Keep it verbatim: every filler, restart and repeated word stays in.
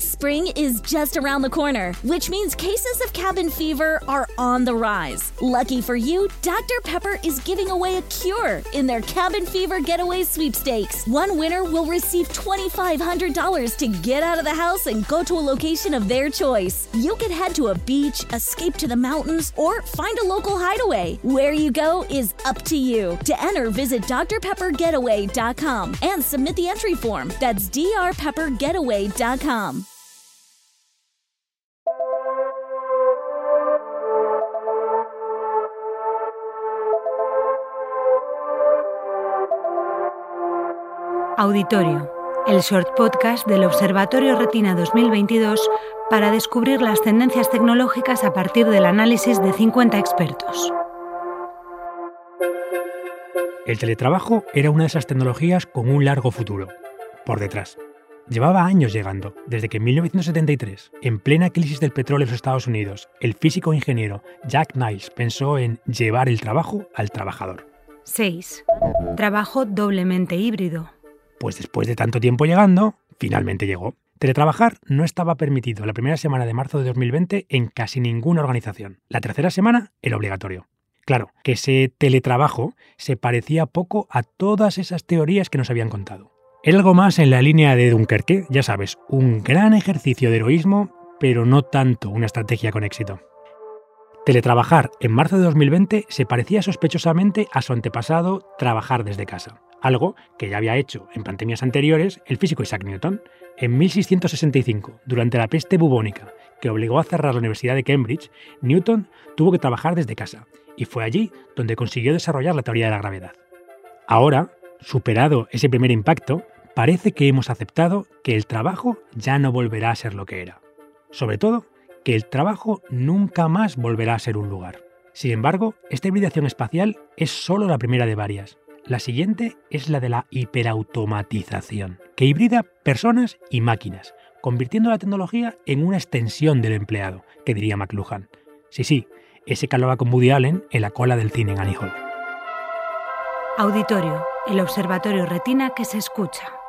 Spring is just around the corner, which means cases of cabin fever are on the rise. Lucky for you, Doctor Pepper is giving away a cure in their Cabin Fever Getaway Sweepstakes. One winner will receive twenty-five hundred dollars to get out of the house and go to a location of their choice. You could head to a beach, escape to the mountains, or find a local hideaway. Where you go is up to you. To enter, visit d r pepper getaway dot com and submit the entry form. That's d r pepper getaway dot com. Auditorio, el short podcast del Observatorio Retina dos mil veintidós para descubrir las tendencias tecnológicas a partir del análisis de cincuenta expertos. El teletrabajo era una de esas tecnologías con un largo futuro, por detrás. Llevaba años llegando, desde que en mil novecientos setenta y tres, en plena crisis del petróleo en los Estados Unidos, el físico e ingeniero Jack Niles pensó en llevar el trabajo al trabajador. seis. Trabajo doblemente híbrido. Pues después de tanto tiempo llegando, finalmente llegó. Teletrabajar no estaba permitido la primera semana de marzo de dos mil veinte en casi ninguna organización. La tercera semana era obligatorio. Claro, que ese teletrabajo se parecía poco a todas esas teorías que nos habían contado. Era algo más en la línea de Dunkerque, ya sabes, un gran ejercicio de heroísmo, pero no tanto una estrategia con éxito. Teletrabajar en marzo de dos mil veinte se parecía sospechosamente a su antepasado trabajar desde casa, algo que ya había hecho en pandemias anteriores el físico Isaac Newton. En mil seiscientos sesenta y cinco, durante la peste bubónica, que obligó a cerrar la Universidad de Cambridge, Newton tuvo que trabajar desde casa, y fue allí donde consiguió desarrollar la teoría de la gravedad. Ahora, superado ese primer impacto, parece que hemos aceptado que el trabajo ya no volverá a ser lo que era. Sobre todo, que el trabajo nunca más volverá a ser un lugar. Sin embargo, esta hibridación espacial es solo la primera de varias. La siguiente es la de la hiperautomatización, que hibrida personas y máquinas, convirtiendo la tecnología en una extensión del empleado, que diría McLuhan. Sí, sí, ese que hablaba con Woody Allen en la cola del cine en Annie Hall. Auditorio, el Observatorio Retina que se escucha.